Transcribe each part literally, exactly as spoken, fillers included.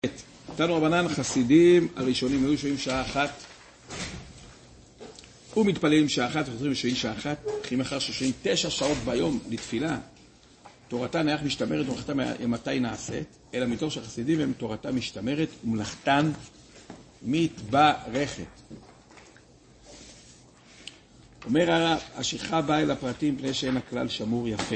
תנו רבנן חסידים הראשונים היו שוהים שעה אחת ומתפללים שעה אחת וחוזרים ושוהים שעה אחת, אחרי מחר ששוהים תשע שעות ביום לתפילה. תורתן איך משתמרת ומלאכתם מתי נעשית, אלא מתור של חסידים הם תורתם משתמרת ומלאכתן מתברכת. אומר הרב, השכחה באה אל הפרטים פני שאין הכלל שמור יפה.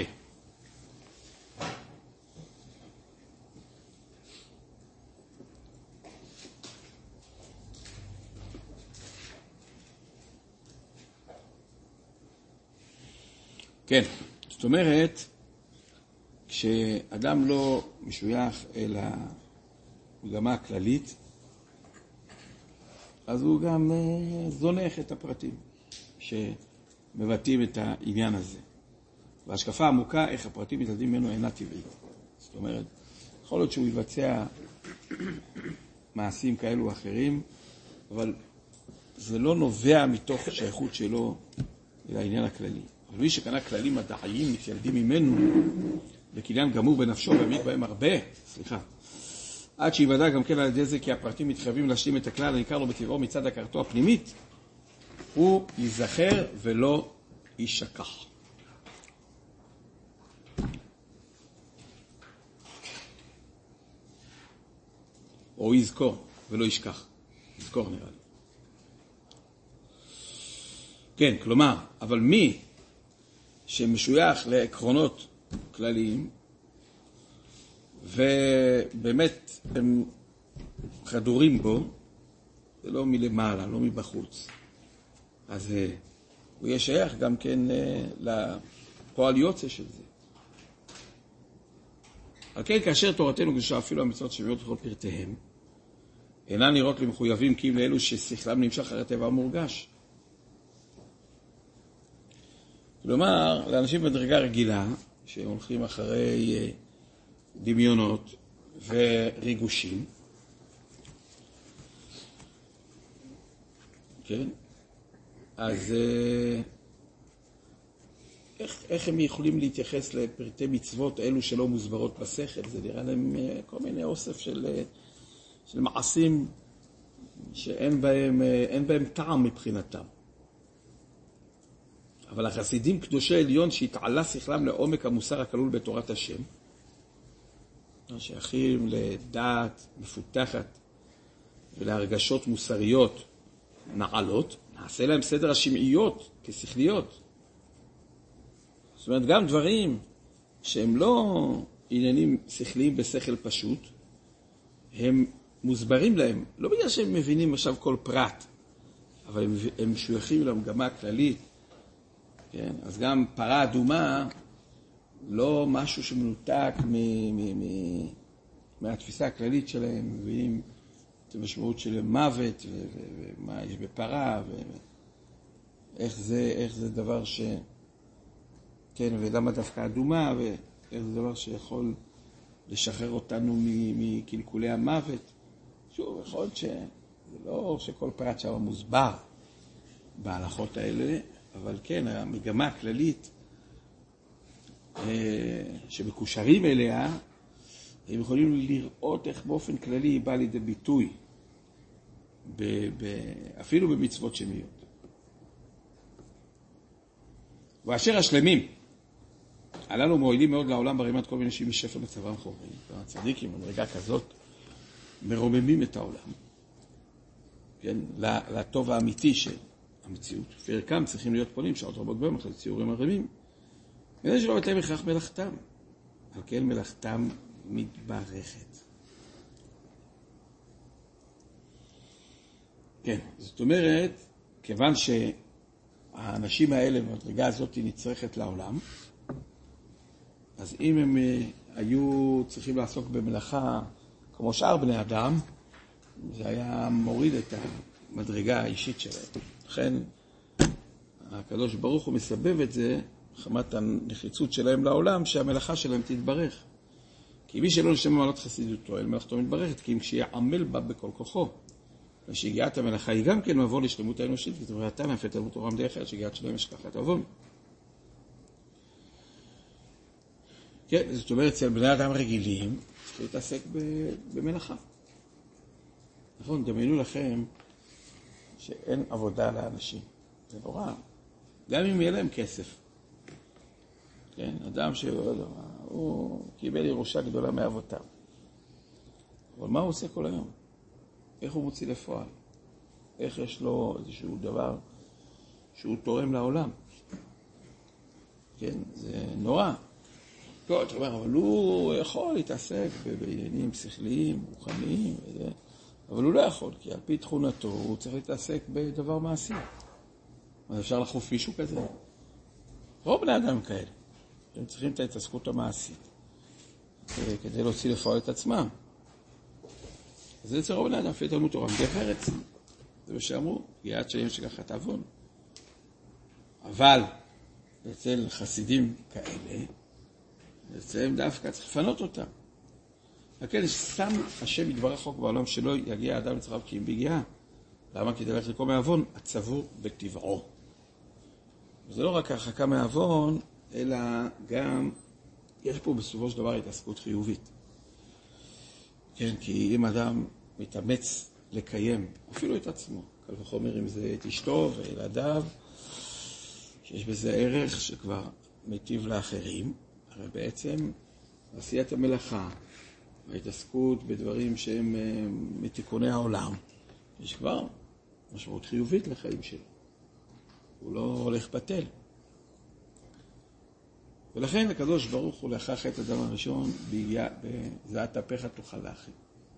כן, זאת אומרת, כשאדם לא משוייך אל המגמה הכללית, אז הוא גם זונח את הפרטים שמבטאים את העניין הזה. והשקפה עמוקה, איך הפרטים מתלדים ממנו אינה טבעית. זאת אומרת, יכול להיות שהוא יבצע מעשים כאלו או אחרים, אבל זה לא נובע מתוך שייכות שלו לעניין הכללי. אבל מי שקנה כללים מדעיים מתיילדים ממנו, לקניין גמור בנפשו והעמיק בהם הרבה, סליחה, עד שיוודע גם כן על ידי זה כי הפרטים מתחייבים להשלים את הכלל הניכר לו בטבעו מצד הכרתו הפנימית, הוא ייזכר ולא יישכח. או יזכור ולא ישכח. יזכור נראה לי. כן, כלומר, אבל מי שמשוייך לעקרונות כלליים, ובאמת הם חדורים בו, זה לא מלמעלה, לא מבחוץ. אז הוא יהיה שייך גם כן לפועל יוצא של זה. על כן, כאשר תורתנו קדושה אפילו המצוות שוויות לכל פרטיהם, אינן נראות למחויבים כי אם לאלו ששכלם נמשך אחרי הטבע המורגש. כלומר, לאנשים בדרגה רגילה, שהולכים אחרי דמיונות וריגושים, כן? אז איך, איך הם יכולים להתייחס לפרטי מצוות אלו שלא מוסברות בשכל? זה נראה להם כל מיני אוסף של, של מעשים שאין בהם, אין בהם טעם מבחינתם. אבל החסידים קדושי עליון שהתעלה שכלם לעומק המוסר הכלול בתורת השם, שייכים לדעת מפותחת ולהרגשות מוסריות נעלות, נעשה להם סדר השמעיות כשכליות. זאת אומרת, גם דברים שהם לא עניינים שכליים בשכל פשוט, הם מוסברים להם, לא בגלל שהם מבינים עכשיו כל פרט, אבל הם, הם משויכים למגמה הכללית. כן? אז גם פרה אדומה, לא משהו שמנותק מ- מ- מ- מהתפיסה הכללית שלהם, מבינים את המשמעות של מוות ו- ו- ומה יש בפרה, ואיך זה, איך זה דבר ש... כן, ולמה דווקא אדומה, ואיך זה דבר שיכול לשחרר אותנו מקלקולי המוות. שוב, יכול להיות שזה לא שכל פרט שם מוסבר בהלכות האלה, אבל כן, המגמה הכללית שמקושרים אליה, הם יכולים לראות איך באופן כללי היא באה לידי ביטוי, ב- ב- אפילו במצוות שמיות. ואשר השלמים, הללו מועילים מאוד לעולם ברימת כל מיני אנשים משפע מצבם חורים. הצדיקים, במדרגה כזאת, מרוממים את העולם, כן, לטוב האמיתי של המציאות. וערכם צריכים להיות פונים שעות רבות ביום אחרי ציורים הרמים. מדי שלא בתלם הכרח מלאכתם, על כן מלאכתם מתברכת. כן, זאת אומרת, כיוון שהאנשים האלה במדרגה הזאת נצרכת לעולם, אז אם הם היו צריכים לעסוק במלאכה כמו שאר בני אדם, זה היה מוריד את המדרגה האישית שלהם. לכן הקדוש ברוך הוא מסבב את זה, חמת הנחיצות שלהם לעולם, שהמלאכה שלהם תתברך. כי מי שלא נשם מעלות חסידותו, אל מלאכתו מתברכת, כי אם כשיעמל בה בכל כוחו, ושהגיעת המלאכה היא גם כן מבוא לשלמות האנושית, ותבראתה מאפת תלמוד תורה מדי אחרת, שהגיעת שלהם השכחת עוון. כן, זאת אומרת, אצל בני אדם רגילים, צריך להתעסק במלאכה. נכון, דמיינו לכם שאין עבודה לאנשים. זה נורא. גם אם יהיה להם כסף. כן, אדם שהוא קיבל ירושה גדולה מאבותיו. אבל מה הוא עושה כל היום? איך הוא מוציא לפועל? איך יש לו איזשהו דבר שהוא תורם לעולם? כן, זה נורא. לא, אתה אומר, אבל הוא יכול להתעסק בעניינים שכליים, רוחניים, וזה, אבל הוא לא יכול, כי על פי תכונתו הוא צריך להתעסק בדבר מעשי. אז אפשר לחוף מישהו כזה? רוב בני אדם כאלה. הם צריכים את ההתעסקות המעשית כדי להוציא לפועל את עצמם. אז זה אצל רוב בני אדם, לפי תלמוד תורה, מדרך ארץ. זה מה שאמרו, יעד שלהם שככה תעוון. אבל אצל חסידים כאלה, אצלם דווקא צריך לפנות אותם. לכן שם השם יתברך חוק בעולם שלא יגיע האדם לצריו כי אם ביגיעה. למה? כדי ללכת לקום מהעוון, הצבור בטבעו. וזה לא רק הרחקה מהעוון, אלא גם יש פה בסופו של דבר התעסקות חיובית. כן, כי אם אדם מתאמץ לקיים אפילו את עצמו, קל וחומר אם זה את אשתו וילדיו, שיש בזה ערך שכבר מיטיב לאחרים, הרי בעצם עשיית המלאכה, ההתעסקות בדברים שהם מתיקוני העולם, יש כבר משמעות חיובית לחיים שלו. הוא לא הולך בטל. ולכן הקדוש ברוך הוא לאחר חטא אדם הראשון, בזעת אפיך תאכל לחם.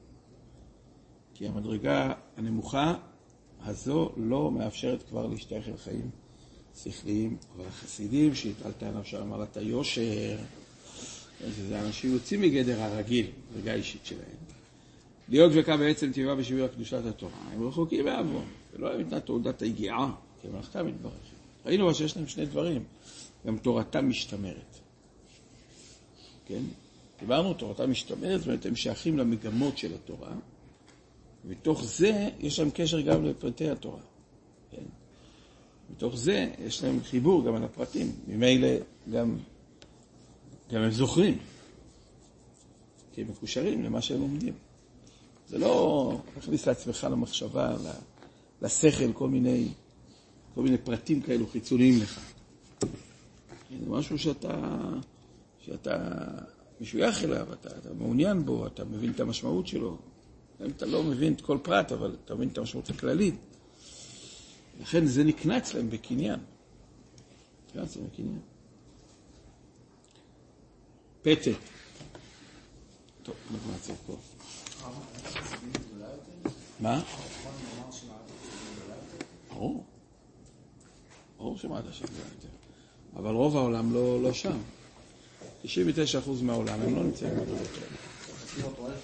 כי המדרגה הנמוכה הזו לא מאפשרת כבר להשתייך אל חיים שכליים, אבל החסידים שהתעלתה נפשם אמרת היושר, זה אנשים יוצאים מגדר הרגיל, רגע אישית שלהם. להיות דבקה בעצם טבעה בשביל קדושת התורה, הם רחוקים מהעוון, ולא הם ניתנה תעודת היגיעה, כי מלאכתם מתברכת. ראינו שיש להם שני דברים, גם תורתם משתמרת. כן? דיברנו, תורתם משתמרת, זאת אומרת, הם שייכים למגמות של התורה, ובתוך זה יש להם קשר גם לפרטי התורה. כן? בתוך זה יש להם חיבור גם על הפרטים, ממילא גם, גם הם זוכרים, כי הם מקושרים למה שהם לומדים. זה לא להכניס לעצמך למחשבה, לשכל, כל מיני, כל מיני פרטים כאלו חיצוניים לך. זה משהו שאתה, שאתה משוייך אליו, אתה, אתה מעוניין בו, אתה מבין את המשמעות שלו. אם אתה לא מבין את כל פרט, אבל אתה מבין את המשמעות הכללית. לכן זה נקנץ להם בקניין. נקנץ להם בקניין. פתת. טוב, אנחנו נעצר פה. מה? ברור. ברור שמעת שגדולה יותר. אבל רוב העולם לא, לא שם. תשעים ותשעה אחוז מהעולם הם לא נמצאים בגדולות האלה.